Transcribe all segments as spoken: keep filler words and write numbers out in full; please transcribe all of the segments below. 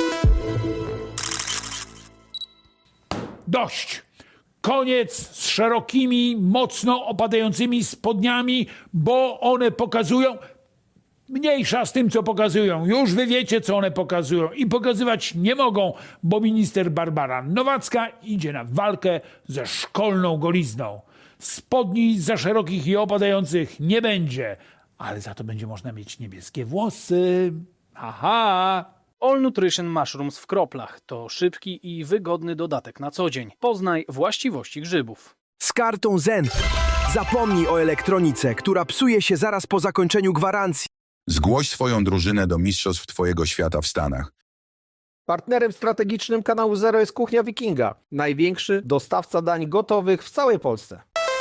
Dość! Koniec z szerokimi, mocno opadającymi spodniami, bo one pokazują... Mniejsza z tym, co pokazują. Już wy wiecie, co one pokazują. I pokazywać nie mogą, bo minister Barbara Nowacka idzie na walkę ze szkolną golizną. Spodni za szerokich i opadających nie będzie, ale za to będzie można mieć niebieskie włosy. Aha! All Nutrition Mushrooms w kroplach to szybki i wygodny dodatek na co dzień. Poznaj właściwości grzybów. Z kartą Zen. Zapomnij o elektronice, która psuje się zaraz po zakończeniu gwarancji. Zgłoś swoją drużynę do Mistrzostw Twojego Świata w Stanach. Partnerem strategicznym kanału Zero jest Kuchnia Wikinga. Największy dostawca dań gotowych w całej Polsce.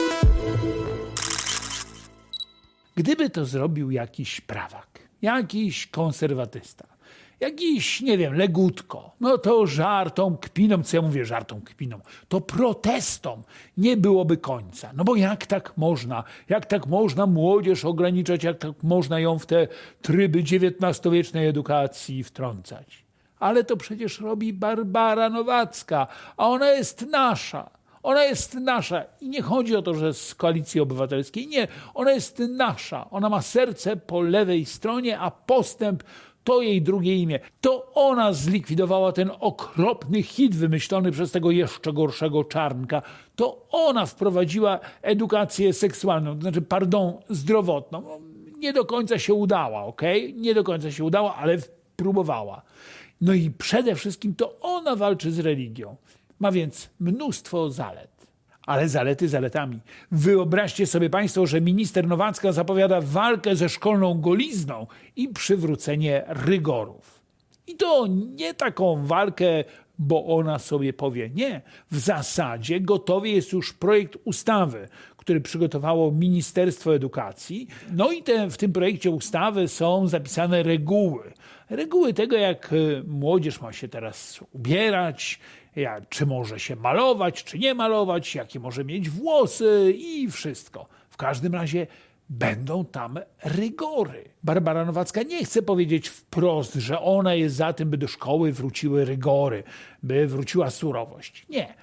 Gdyby to zrobił jakiś prawak, jakiś konserwatysta, jakiś, nie wiem, legutko, no to żartom, kpinom, co ja mówię żartom, kpinom, to protestom nie byłoby końca. No bo jak tak można? Jak tak można młodzież ograniczać? Jak tak można ją w te tryby dziewiętnastowiecznej edukacji wtrącać? Ale to przecież robi Barbara Nowacka, a ona jest nasza. Ona jest nasza i nie chodzi o to, że z Koalicji Obywatelskiej. Nie, ona jest nasza. Ona ma serce po lewej stronie, a postęp to jej drugie imię. To ona zlikwidowała ten okropny hit wymyślony przez tego jeszcze gorszego Czarnka. To ona wprowadziła edukację seksualną, to znaczy, pardon, zdrowotną. Nie do końca się udała, okej? Okay? Nie do końca się udała, ale próbowała. No i przede wszystkim to ona walczy z religią. Ma więc mnóstwo zalet. Ale zalety zaletami. Wyobraźcie sobie państwo, że minister Nowacka zapowiada walkę ze szkolną golizną i przywrócenie rygorów. I to nie taką walkę, bo ona sobie powie. Nie. W zasadzie gotowy jest już projekt ustawy, który przygotowało Ministerstwo Edukacji. No i te, w tym projekcie ustawy są zapisane reguły. Reguły tego, jak młodzież ma się teraz ubierać, jak, czy może się malować, czy nie malować, jakie może mieć włosy i wszystko. W każdym razie będą tam rygory. Barbara Nowacka nie chce powiedzieć wprost, że ona jest za tym, by do szkoły wróciły rygory, by wróciła surowość. Nie,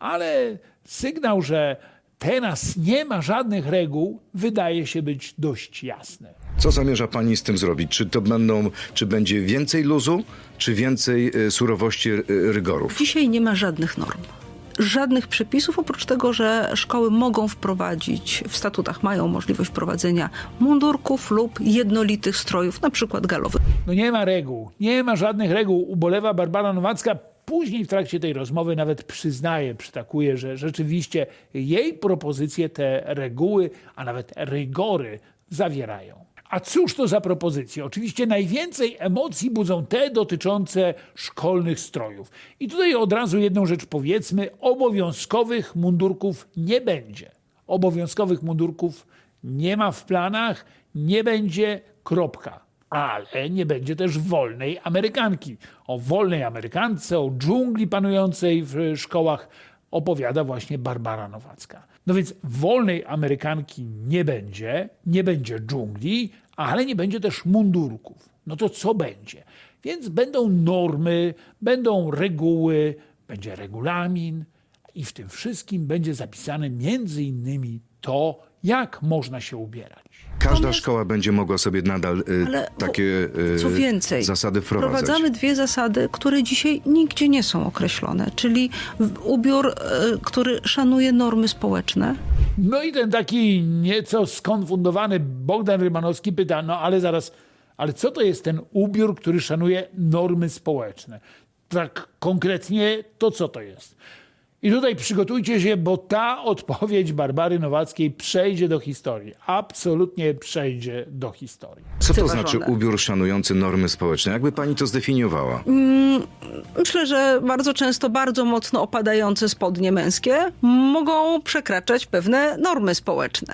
ale sygnał, że teraz nie ma żadnych reguł, wydaje się być dość jasny. Co zamierza pani z tym zrobić? Czy to będą, czy będzie więcej luzu, czy więcej y, surowości, y, rygorów? Dzisiaj nie ma żadnych norm. Żadnych przepisów, oprócz tego, że szkoły mogą wprowadzić, w statutach mają możliwość wprowadzenia mundurków lub jednolitych strojów, na przykład galowych. No nie ma reguł, nie ma żadnych reguł, ubolewa Barbara Nowacka. Później w trakcie tej rozmowy nawet przyznaje, przytakuje, że rzeczywiście jej propozycje te reguły, a nawet rygory zawierają. A cóż to za propozycje? Oczywiście najwięcej emocji budzą te dotyczące szkolnych strojów. I tutaj od razu jedną rzecz powiedzmy, obowiązkowych mundurków nie będzie. Obowiązkowych mundurków nie ma w planach, nie będzie, kropka. Ale nie będzie też wolnej Amerykanki. O wolnej Amerykance, o dżungli panującej w szkołach opowiada właśnie Barbara Nowacka. No więc wolnej Amerykanki nie będzie, nie będzie dżungli, ale nie będzie też mundurków. No to co będzie? Więc będą normy, będą reguły, będzie regulamin i w tym wszystkim będzie zapisane między innymi to, jak można się ubierać. Każda Natomiast, szkoła będzie mogła sobie nadal y, ale takie y, co więcej, zasady wprowadzać. Wprowadzamy dwie zasady, które dzisiaj nigdzie nie są określone, czyli ubiór, y, który szanuje normy społeczne. No i ten taki nieco skonfundowany Bogdan Rymanowski pyta, no ale zaraz, ale co to jest ten ubiór, który szanuje normy społeczne? Tak konkretnie to co to jest? I tutaj przygotujcie się, bo ta odpowiedź Barbary Nowackiej przejdzie do historii. Absolutnie przejdzie do historii. Co to znaczy ubiór szanujący normy społeczne? Jakby pani to zdefiniowała? Mm, myślę, że bardzo często bardzo mocno opadające spodnie męskie mogą przekraczać pewne normy społeczne.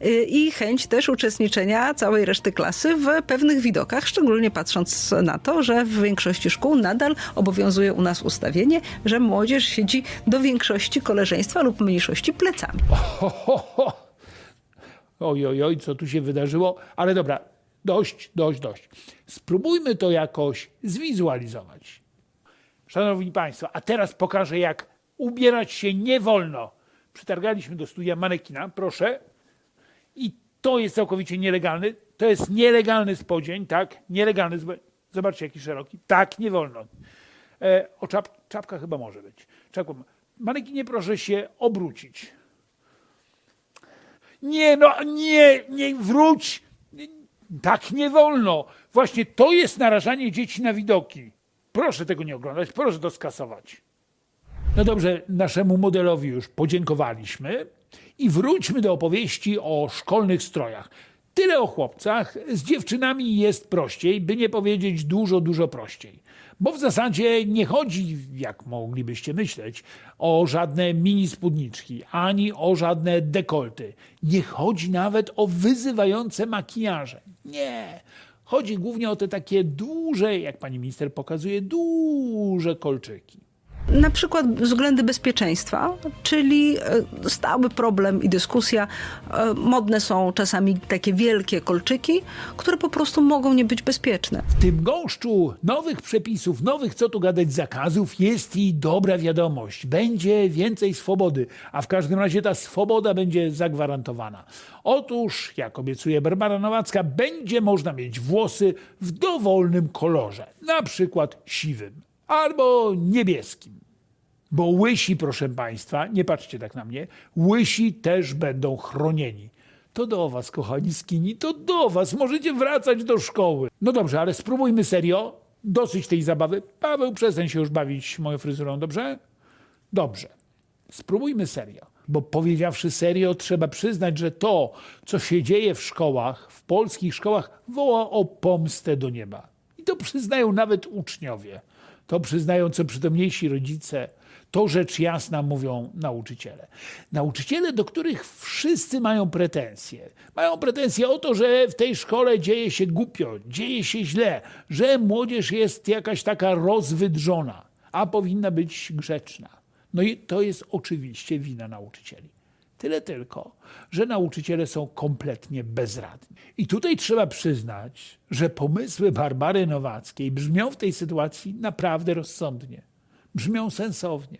I chęć też uczestniczenia całej reszty klasy w pewnych widokach, szczególnie patrząc na to, że w większości szkół nadal obowiązuje u nas ustawienie, że młodzież siedzi do większości koleżeństwa lub mniejszości plecami. Oj, oj, oj, co tu się wydarzyło? Ale dobra, dość, dość, dość. Spróbujmy to jakoś zwizualizować. Szanowni Państwo, a teraz pokażę, jak ubierać się nie wolno. Przytargaliśmy do studia manekina, proszę. I to jest całkowicie nielegalny. To jest nielegalny spodzień, tak? Nielegalny. Zobaczcie, jaki szeroki. Tak, nie wolno. E, o czap, czapka chyba może być. Czapka. Manekinie, proszę się obrócić. Nie, no, nie, nie, wróć. Tak nie wolno. Właśnie to jest narażanie dzieci na widoki. Proszę tego nie oglądać, proszę to skasować. No dobrze, naszemu modelowi już podziękowaliśmy i wróćmy do opowieści o szkolnych strojach. Tyle o chłopcach, z dziewczynami jest prościej, by nie powiedzieć dużo, dużo prościej. Bo w zasadzie nie chodzi, jak moglibyście myśleć, o żadne mini spódniczki, ani o żadne dekolty. Nie chodzi nawet o wyzywające makijaże. Nie. Chodzi głównie o te takie duże, jak pani minister pokazuje, duże kolczyki. Na przykład względy bezpieczeństwa, czyli stały problem i dyskusja. Modne są czasami takie wielkie kolczyki, które po prostu mogą nie być bezpieczne. W tym gąszczu nowych przepisów, nowych, co tu gadać, zakazów jest i dobra wiadomość. Będzie więcej swobody, a w każdym razie ta swoboda będzie zagwarantowana. Otóż, jak obiecuje Barbara Nowacka, będzie można mieć włosy w dowolnym kolorze, na przykład siwym albo niebieskim. Bo łysi, proszę Państwa, nie patrzcie tak na mnie, łysi też będą chronieni. To do was, kochani skini, to do was. Możecie wracać do szkoły. No dobrze, ale spróbujmy serio. Dosyć tej zabawy. Paweł, przestań się już bawić moją fryzurą, dobrze? Dobrze. Spróbujmy serio. Bo powiedziawszy serio, trzeba przyznać, że to, co się dzieje w szkołach, w polskich szkołach, woła o pomstę do nieba. I to przyznają nawet uczniowie. To przyznają co przytomniejsi rodzice. To rzecz jasna mówią nauczyciele. Nauczyciele, do których wszyscy mają pretensje. Mają pretensje o to, że w tej szkole dzieje się głupio, dzieje się źle, że młodzież jest jakaś taka rozwydrzona, a powinna być grzeczna. No i to jest oczywiście wina nauczycieli. Tyle tylko, że nauczyciele są kompletnie bezradni. I tutaj trzeba przyznać, że pomysły Barbary Nowackiej brzmią w tej sytuacji naprawdę rozsądnie. Brzmią sensownie.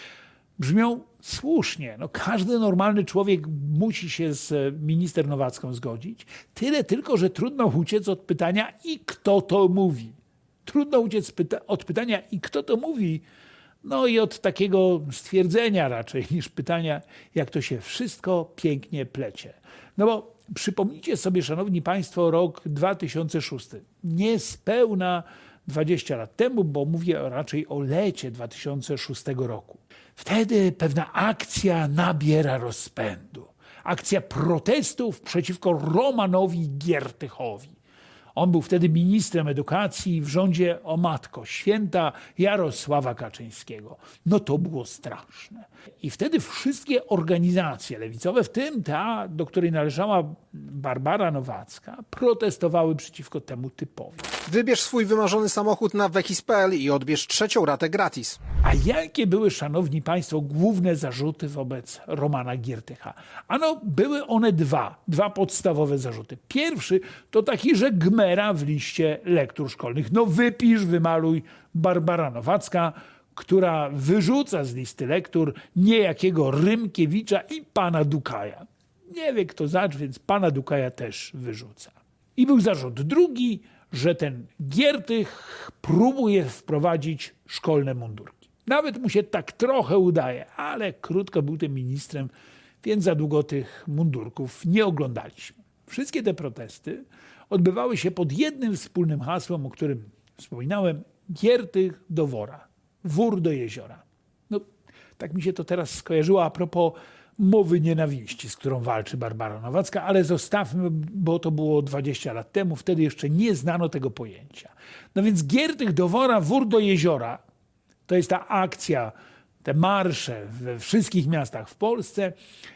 Brzmią słusznie. No, każdy normalny człowiek musi się z minister Nowacką zgodzić. Tyle tylko, że trudno uciec od pytania i kto to mówi. Trudno uciec pyta- od pytania i kto to mówi. No i od takiego stwierdzenia raczej niż pytania, jak to się wszystko pięknie plecie. No bo przypomnijcie sobie, szanowni państwo, rok dwa tysiące szósty. Niespełna dwadzieścia lat temu, bo mówię raczej o lecie dwa tysiące szóstego roku. Wtedy pewna akcja nabiera rozpędu. Akcja protestów przeciwko Romanowi Giertychowi. On był wtedy ministrem edukacji w rządzie, o matko, święta Jarosława Kaczyńskiego. No to było straszne. I wtedy wszystkie organizacje lewicowe, w tym ta, do której należała Barbara Nowacka, protestowały przeciwko temu typowi. Wybierz swój wymarzony samochód na wekis kropka p l i odbierz trzecią ratę gratis. A jakie były, szanowni państwo, główne zarzuty wobec Romana Giertycha? Ano, były one dwa, dwa podstawowe zarzuty. Pierwszy to taki, że gmera w liście lektur szkolnych. No wypisz, wymaluj Barbara Nowacka, która wyrzuca z listy lektur niejakiego Rymkiewicza i pana Dukaja. Nie wie kto zacz, więc pana Dukaja też wyrzuca. I był zarzut drugi, że ten Giertych próbuje wprowadzić szkolne mundurki. Nawet mu się tak trochę udaje, ale krótko był tym ministrem, więc za długo tych mundurków nie oglądaliśmy. Wszystkie te protesty odbywały się pod jednym wspólnym hasłem, o którym wspominałem: Giertych do wora, wór do jeziora. No, tak mi się to teraz skojarzyło a propos mowy nienawiści, z którą walczy Barbara Nowacka, ale zostawmy, bo to było dwadzieścia lat temu, wtedy jeszcze nie znano tego pojęcia. No więc Giertych do wora, wór do jeziora, to jest ta akcja, te marsze we wszystkich miastach w Polsce.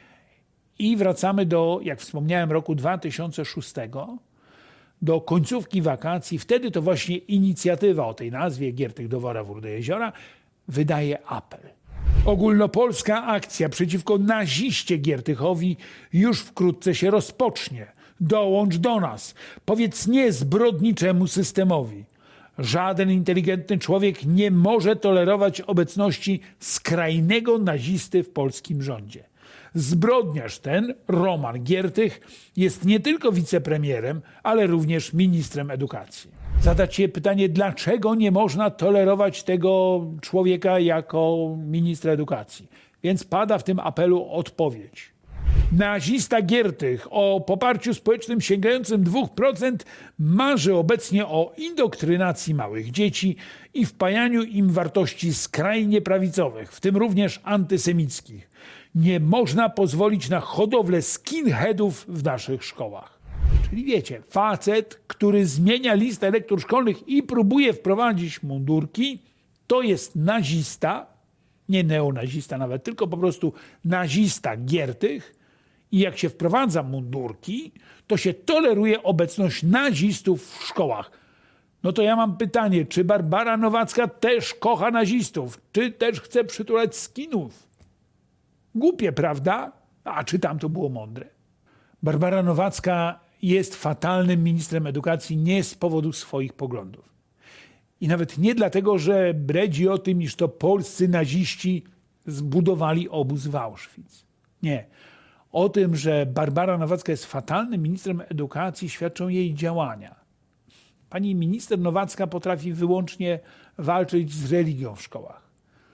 I wracamy do, jak wspomniałem, roku dwa tysiące szóstego, do końcówki wakacji. Wtedy to właśnie inicjatywa o tej nazwie, Giertych do wora, wór do jeziora, wydaje apel. Ogólnopolska akcja przeciwko naziście Giertychowi już wkrótce się rozpocznie. Dołącz do nas. Powiedz nie zbrodniczemu systemowi. Żaden inteligentny człowiek nie może tolerować obecności skrajnego nazisty w polskim rządzie. Zbrodniarz ten, Roman Giertych, jest nie tylko wicepremierem, ale również ministrem edukacji. Zadać się pytanie, dlaczego nie można tolerować tego człowieka jako ministra edukacji. Więc pada w tym apelu odpowiedź. Nazista Giertych o poparciu społecznym sięgającym dwa procent marzy obecnie o indoktrynacji małych dzieci i wpajaniu im wartości skrajnie prawicowych, w tym również antysemickich. Nie można pozwolić na hodowlę skinheadów w naszych szkołach. Czyli wiecie, facet, który zmienia listę lektur szkolnych i próbuje wprowadzić mundurki, to jest nazista, nie neonazista nawet, tylko po prostu nazista Giertych. I jak się wprowadza mundurki, to się toleruje obecność nazistów w szkołach. No to ja mam pytanie, czy Barbara Nowacka też kocha nazistów? Czy też chce przytulać skinów? Głupie, prawda? A czy tam to było mądre? Barbara Nowacka jest fatalnym ministrem edukacji nie z powodu swoich poglądów. I nawet nie dlatego, że bredzi o tym, iż to polscy naziści zbudowali obóz w Auschwitz. Nie. O tym, że Barbara Nowacka jest fatalnym ministrem edukacji, świadczą jej działania. Pani minister Nowacka potrafi wyłącznie walczyć z religią w szkołach.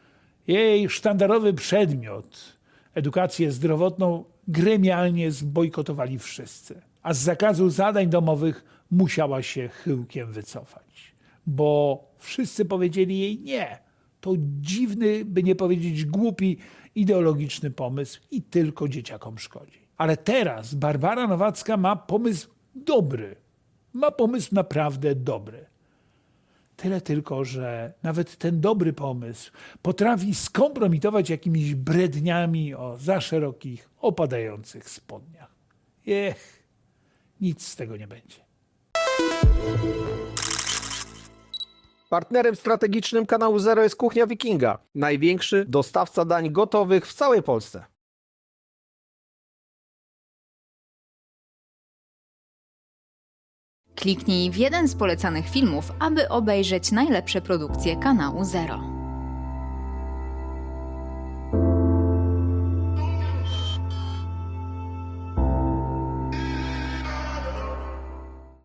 Jej sztandarowy przedmiot, edukację zdrowotną, gremialnie zbojkotowali wszyscy. A z zakazu zadań domowych musiała się chyłkiem wycofać. Bo wszyscy powiedzieli jej nie. To dziwny, by nie powiedzieć głupi, ideologiczny pomysł i tylko dzieciakom szkodzi. Ale teraz Barbara Nowacka ma pomysł dobry. Ma pomysł naprawdę dobry. Tyle tylko, że nawet ten dobry pomysł potrafi skompromitować jakimiś bredniami o za szerokich, opadających spodniach. Ech, nic z tego nie będzie. Partnerem strategicznym kanału Zero jest Kuchnia Wikinga, największy dostawca dań gotowych w całej Polsce. Kliknij w jeden z polecanych filmów, aby obejrzeć najlepsze produkcje kanału Zero.